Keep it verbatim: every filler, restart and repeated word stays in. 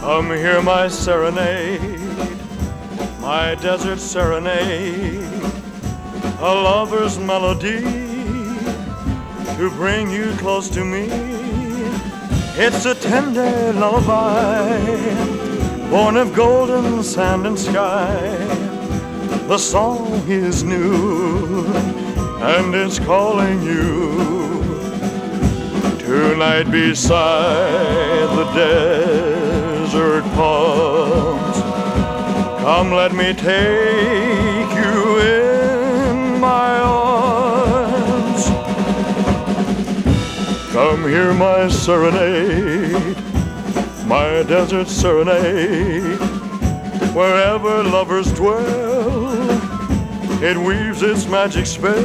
Come hear my serenade, my desert serenade, a lover's melody to bring you close to me. It's a tender lullaby, born of golden sand and sky. The song is new and it's calling you. Tonight beside the desert palms, come let me take you in my arms. Come hear my serenade, my desert serenade. Wherever lovers dwell, it weaves its magic spell.